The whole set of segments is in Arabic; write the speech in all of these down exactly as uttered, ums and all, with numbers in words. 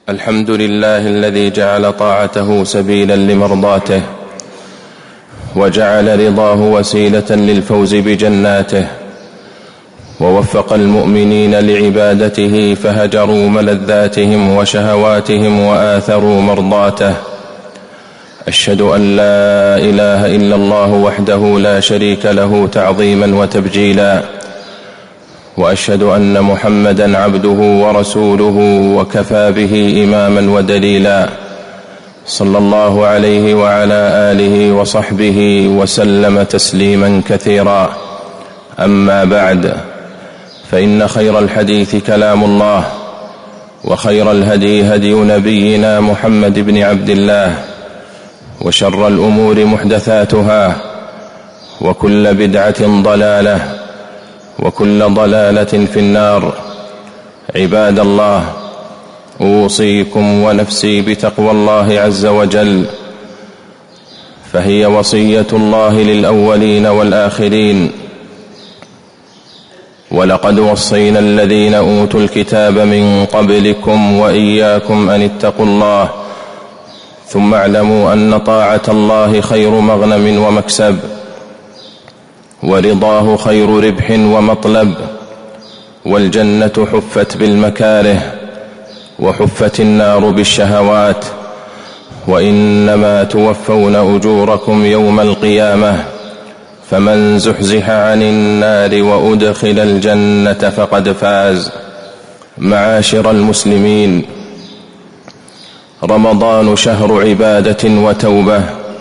الحمد لله الذي جعل طاعته سبيلا لمرضاته، وجعل رضاه وسيلة للفوز بجناته، ووفق المؤمنين لعبادته فهجروا ملذاتهم وشهواتهم وآثروا مرضاته. أشهد أن لا إله إلا الله وحده لا شريك له تعظيما وتبجيلا، وأشهد أن محمدا عبده ورسوله وكفى به إماما ودليلا، صلى الله عليه وعلى آله وصحبه وسلم تسليما كثيرا. أما بعد، فإن خير الحديث كلام الله، وخير الهدي هدي نبينا محمد بن عبد الله، وشر الأمور محدثاتها، وكل بدعة ضلالة، وكل ضلالة في النار. عباد الله، أوصيكم ونفسي بتقوى الله عز وجل، فهي وصية الله للأولين والآخرين. ولقد وصينا الذين أوتوا الكتاب من قبلكم وإياكم أن اتقوا الله، ثم اعلموا أن طاعة الله خير مغنم ومكسب، ورضاه خير ربح ومطلب، والجنة حفت بالمكاره، وحفت النار بالشهوات، وإنما توفون أجوركم يوم القيامة، فمن زحزح عن النار وأدخل الجنة فقد فاز. معاشر المسلمين، رمضان شهر عبادة وتوبة،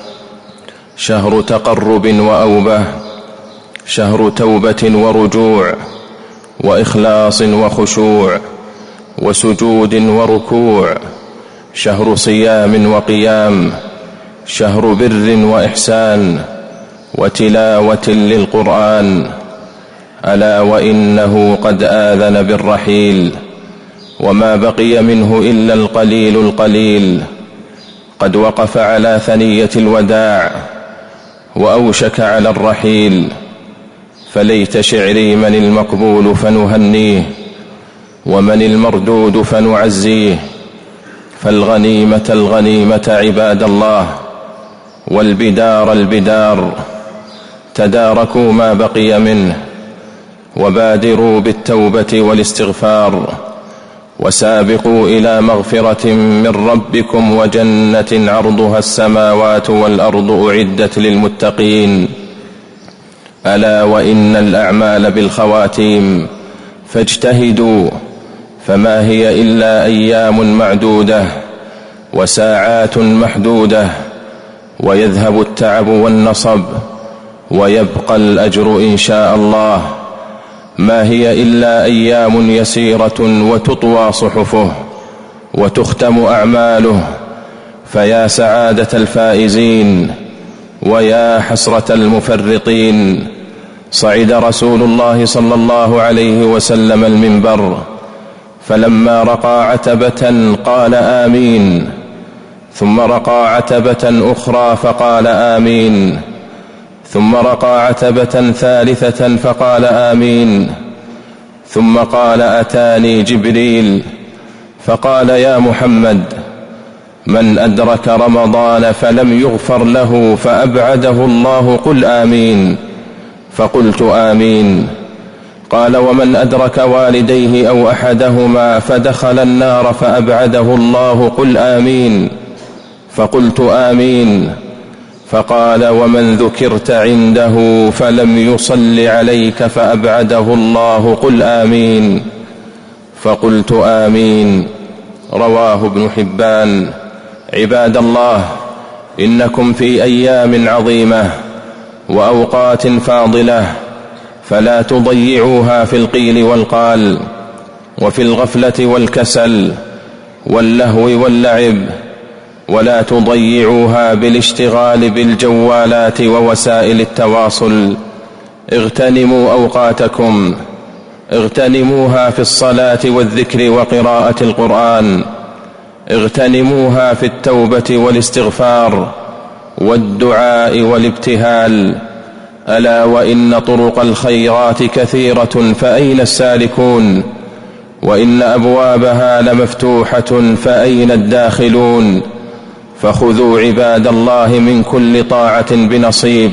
شهر تقرب وأوبة، شهر توبة ورجوع، وإخلاص وخشوع، وسجود وركوع، شهر صيام وقيام، شهر بر وإحسان، وتلاوة للقرآن. ألا وإنه قد آذن بالرحيل، وما بقي منه إلا القليل القليل. قد وقف على ثنية الوداع، وأوشك على الرحيل. فليت شعري من المقبول فنهنيه، ومن المردود فنعزيه. فالغنيمة الغنيمة عباد الله، والبدار البدار. تداركوا ما بقي منه، وبادروا بالتوبة والاستغفار، وسابقوا إلى مغفرة من ربكم وجنة عرضها السماوات والأرض أعدت للمتقين. ألا وإن الأعمال بالخواتيم، فاجتهدوا، فما هي إلا أيام معدودة وساعات محدودة، ويذهب التعب والنصب، ويبقى الأجر إن شاء الله. ما هي إلا أيام يسيرة وتطوى صحفه وتختم أعماله. فيا سعادة الفائزين، ويا حسرة المفرطين. صعد رسول الله صلى الله عليه وسلم المنبر، فلما رقى عتبة قال آمين، ثم رقى عتبة أخرى فقال آمين، ثم رقى عتبة ثالثة فقال آمين، ثم قال أتاني جبريل فقال يا محمد، من أدرك رمضان فلم يغفر له فأبعده الله قل آمين. فقلت آمين. قال ومن أدرك والديه أو أحدهما فدخل النار فأبعده الله قل آمين. فقلت آمين. فقال ومن ذكرت عنده فلم يصل عليك فأبعده الله قل آمين. فقلت آمين. رواه ابن حبان. عباد الله، إنكم في أيام عظيمة وأوقات فاضلة، فلا تضيعوها في القيل والقال، وفي الغفلة والكسل واللهو واللعب، ولا تضيعوها بالاشتغال بالجوالات ووسائل التواصل. اغتنموا أوقاتكم، اغتنموها في الصلاة والذكر وقراءة القرآن، اغتنموها في التوبة والاستغفار والدعاء والابتهال. ألا وإن طرق الخيرات كثيرة، فأين السالكون؟ وإن أبوابها لمفتوحة فأين الداخلون؟ فخذوا عباد الله من كل طاعة بنصيب.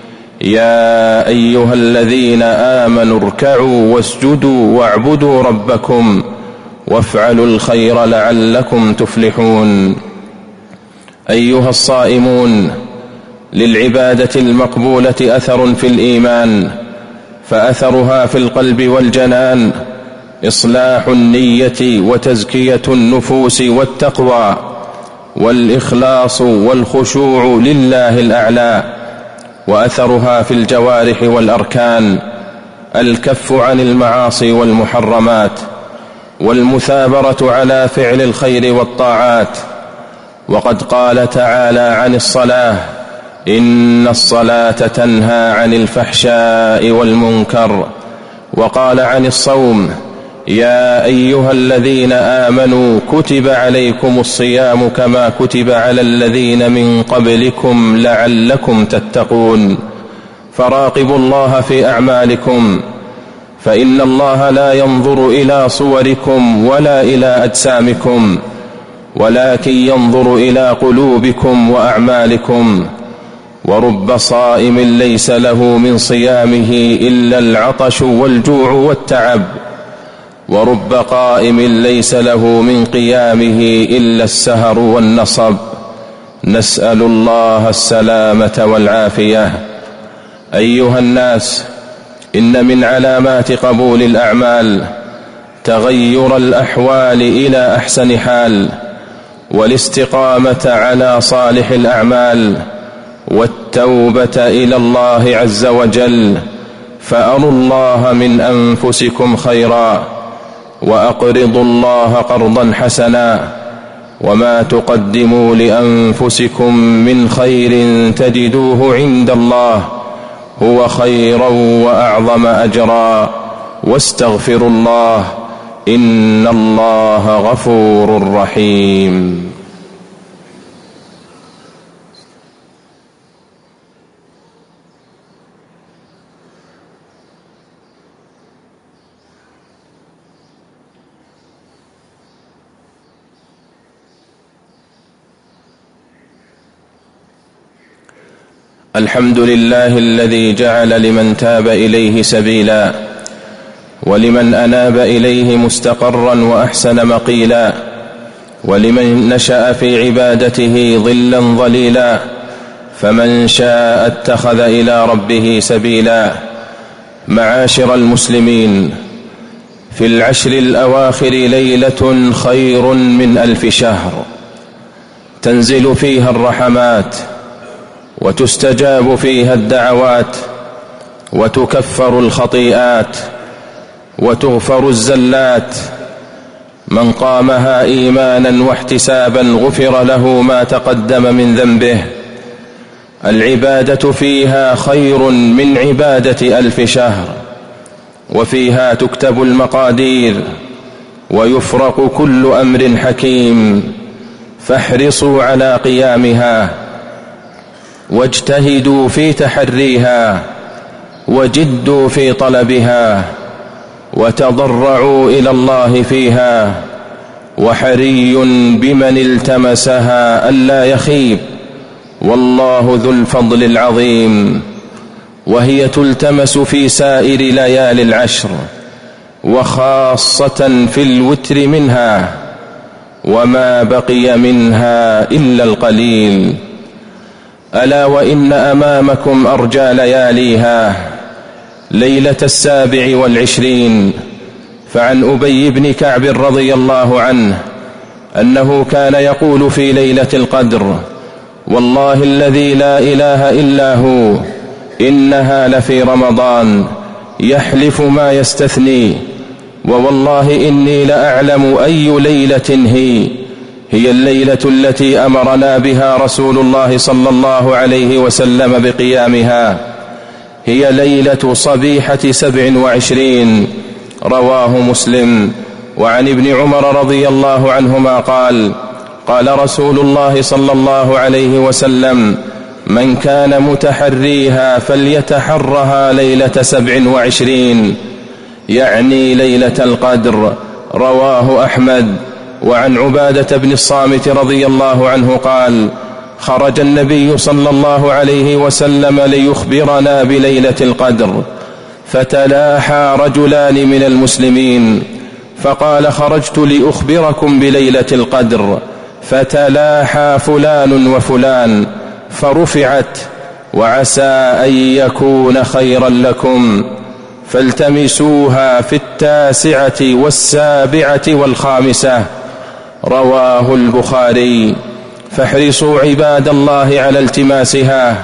يا أيها الذين آمنوا اركعوا واسجدوا واعبدوا ربكم وافعلوا الخير لعلكم تفلحون. أيها الصائمون، للعبادة المقبولة أثر في الإيمان، فأثرها في القلب والجنان إصلاح النية وتزكية النفوس والتقوى والإخلاص والخشوع لله الأعلى. وأثرها في الجوارح والأركان الكف عن المعاصي والمحرمات والمثابرة على فعل الخير والطاعات. وقد قال تعالى عن الصلاة: إن الصلاة تنهى عن الفحشاء والمنكر. وقال عن الصوم: يا أيها الذين آمنوا كتب عليكم الصيام كما كتب على الذين من قبلكم لعلكم تتقون. فراقبوا الله في أعمالكم، فإن الله لا ينظر إلى صوركم ولا إلى أجسامكم، ولكن ينظر إلى قلوبكم وأعمالكم. ورب صائم ليس له من صيامه إلا العطش والجوع والتعب، ورب قائم ليس له من قيامه إلا السهر والنصب. نسأل الله السلامة والعافية. أيها الناس، إن من علامات قبول الأعمال تغير الأحوال إلى أحسن حال، والاستقامة على صالح الأعمال، والتوبة إلى الله عز وجل. فأروا الله من أنفسكم خيرا، وأقرضوا الله قرضا حسنا، وما تقدموا لأنفسكم من خير تجدوه عند الله هو خيرا وأعظم أجرا، واستغفروا الله إن الله غفور رحيم. الحمد لله الذي جعل لمن تاب إليه سبيلا، ولمن أناب إليه مستقرا وأحسن مقيلا، ولمن نشأ في عبادته ظلا ظليلا، فمن شاء اتخذ إلى ربه سبيلا. معاشر المسلمين، في العشر الأواخر ليلة خير من ألف شهر، تنزل فيها الرحمات، وتستجاب فيها الدعوات، وتكفر الخطيئات، وتغفر الزلات. من قامها إيمانا واحتسابا غفر له ما تقدم من ذنبه. العبادة فيها خير من عبادة ألف شهر، وفيها تكتب المقادير ويفرق كل أمر حكيم. فاحرصوا على قيامها، واجتهدوا في تحريها، وجدوا في طلبها، وتضرعوا إلى الله فيها. وحري بمن التمسها ألا يخيب، والله ذو الفضل العظيم. وهي تلتمس في سائر ليالي العشر، وخاصة في الوتر منها، وما بقي منها إلا القليل. ألا وإن أمامكم أرجى لياليها ليلة السابع والعشرين. فعن أبي بن كعب رضي الله عنه أنه كان يقول في ليلة القدر: والله الذي لا إله إلا هو إنها لفي رمضان، يحلف ما يستثني، ووالله إني لأعلم أي ليلة هي هي الليلة التي أمرنا بها رسول الله صلى الله عليه وسلم بقيامها، هي ليلة صبيحة سبع وعشرين. رواه مسلم. وعن ابن عمر رضي الله عنهما قال: قال رسول الله صلى الله عليه وسلم: من كان متحريها فليتحرها ليلة سبع وعشرين، يعني ليلة القدر. رواه أحمد. وعن عبادة بن الصامت رضي الله عنه قال: خرج النبي صلى الله عليه وسلم ليخبرنا بليلة القدر، فتلاحى رجلان من المسلمين فقال: خرجت لأخبركم بليلة القدر، فتلاحى فلان وفلان، فرفعت: وعسى أن يكون خيرا لكم، فالتمسوها في التاسعة والسابعة والخامسة. رواه البخاري. فاحرصوا عباد الله على التماسها،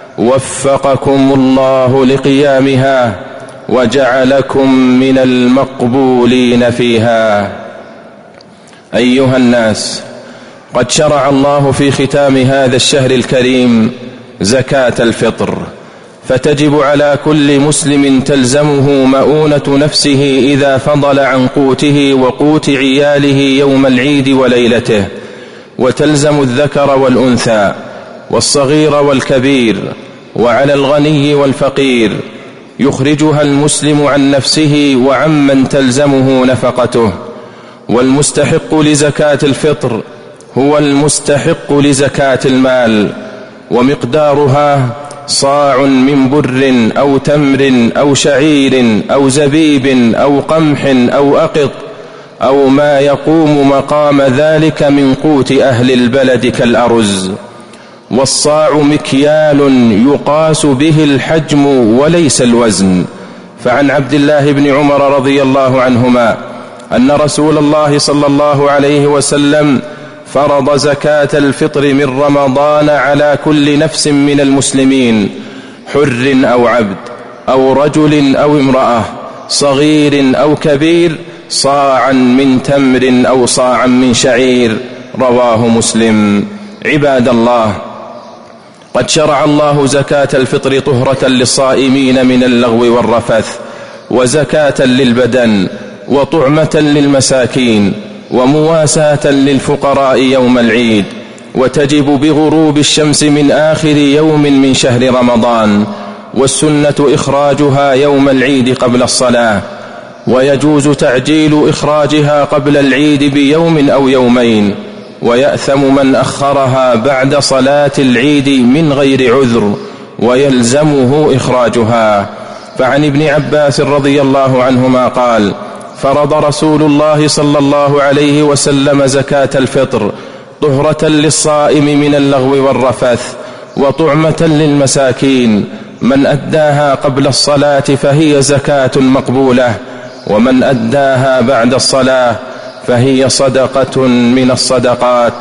وفقكم الله لقيامها، وجعلكم من المقبولين فيها. أيها الناس، قد شرع الله في ختام هذا الشهر الكريم زكاة الفطر، فتجب على كل مسلم تلزمه مؤونة نفسه إذا فضل عن قوته وقوت عياله يوم العيد وليلته، وتلزم الذكر والأنثى والصغير والكبير، وعلى الغني والفقير، يخرجها المسلم عن نفسه وعمن تلزمه نفقته. والمستحق لزكاة الفطر هو المستحق لزكاة المال، ومقدارها صاع من بر أو تمر أو شعير أو زبيب أو قمح أو أقط أو ما يقوم مقام ذلك من قوت أهل البلد كالأرز. والصاع مكيال يقاس به الحجم وليس الوزن. فعن عبد الله بن عمر رضي الله عنهما أن رسول الله صلى الله عليه وسلم فرض زكاة الفطر من رمضان على كل نفس من المسلمين، حر أو عبد أو رجل أو امرأة، صغير أو كبير، صاعا من تمر أو صاعا من شعير. رواه مسلم. عباد الله، قد شرع الله زكاة الفطر طهرة للصائمين من اللغو والرفث، وزكاة للبدن، وطعمة للمساكين، ومواساة للفقراء يوم العيد، وتجب بغروب الشمس من آخر يوم من شهر رمضان، والسنة إخراجها يوم العيد قبل الصلاة، ويجوز تعجيل إخراجها قبل العيد بيوم أو يومين، ويأثم من أخرها بعد صلاة العيد من غير عذر، ويلزمه إخراجها. فعن ابن عباس رضي الله عنهما قال: فرض رسول الله صلى الله عليه وسلم زكاة الفطر طهرة للصائم من اللغو والرفث، وطعمة للمساكين. من أداها قبل الصلاة فهي زكاة مقبولة، ومن أداها بعد الصلاة فهي صدقة من الصدقات.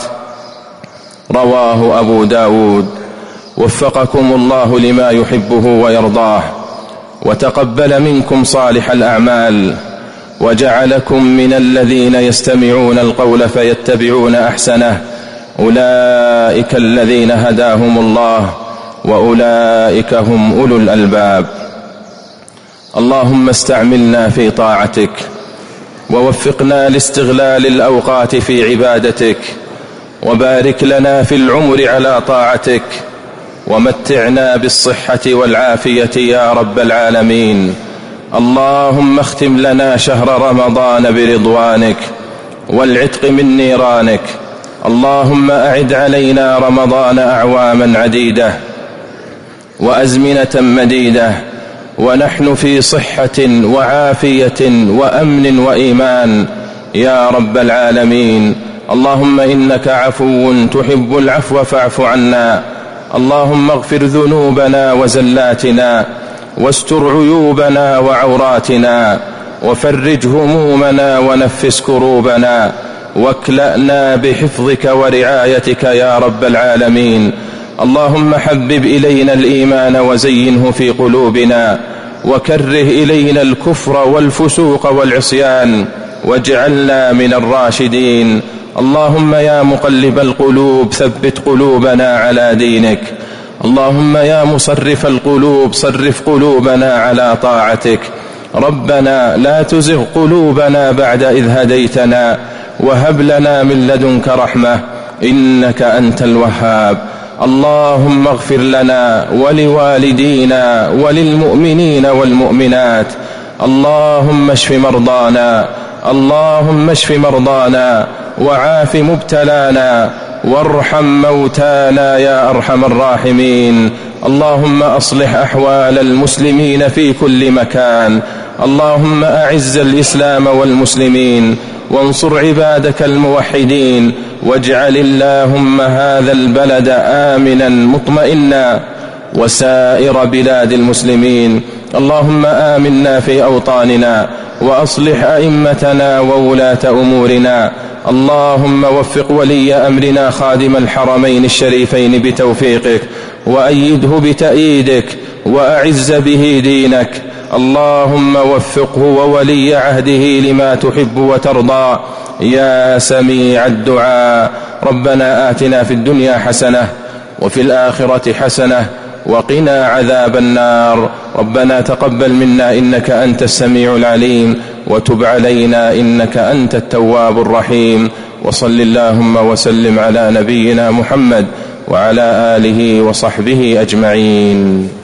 رواه أبو داود. وفقكم الله لما يحبه ويرضاه، وتقبل منكم صالح الأعمال، وجعلكم من الذين يستمعون القول فيتبعون أحسنه. أولئك الذين هداهم الله، وأولئك هم أولو الألباب. اللهم استعملنا في طاعتك، ووفقنا لاستغلال الأوقات في عبادتك، وبارك لنا في العمر على طاعتك، ومتعنا بالصحة والعافية يا رب العالمين. اللهم اختم لنا شهر رمضان برضوانك والعتق من نيرانك. اللهم أعد علينا رمضان أعواما عديدة وأزمنة مديدة، ونحن في صحة وعافية وأمن وإيمان يا رب العالمين. اللهم إنك عفو تحب العفو فاعف عنا. اللهم اغفر ذنوبنا وزلاتنا، واستر عيوبنا وعوراتنا، وفرج همومنا ونفس كروبنا، واكلأنا بحفظك ورعايتك يا رب العالمين. اللهم حبب إلينا الإيمان وزينه في قلوبنا، وكره إلينا الكفر والفسوق والعصيان، واجعلنا من الراشدين. اللهم يا مقلب القلوب ثبت قلوبنا على دينك. اللهم يا مصرف القلوب صرف قلوبنا على طاعتك. ربنا لا تزغ قلوبنا بعد إذ هديتنا، وهب لنا من لدنك رحمة إنك أنت الوهاب. اللهم اغفر لنا ولوالدينا وللمؤمنين والمؤمنات. اللهم اشف مرضانا اللهم اشف مرضانا وعاف مبتلانا وارحم موتانا يا أرحم الراحمين. اللهم أصلح أحوال المسلمين في كل مكان. اللهم أعز الإسلام والمسلمين وانصر عبادك الموحدين، واجعل اللهم هذا البلد آمنا مطمئنا وسائر بلاد المسلمين. اللهم آمنا في أوطاننا وأصلح أئمتنا وولاة أمورنا. اللهم وفق ولي أمرنا خادم الحرمين الشريفين بتوفيقك، وأيده بتأييدك، وأعز به دينك. اللهم وفقه وولي عهده لما تحب وترضى يا سميع الدعاء. ربنا آتنا في الدنيا حسنة وفي الآخرة حسنة وقنا عذاب النار. ربنا تقبل منا إنك أنت السميع العليم، وتب علينا إنك أنت التواب الرحيم. وصل اللهم وسلم على نبينا محمد وعلى آله وصحبه أجمعين.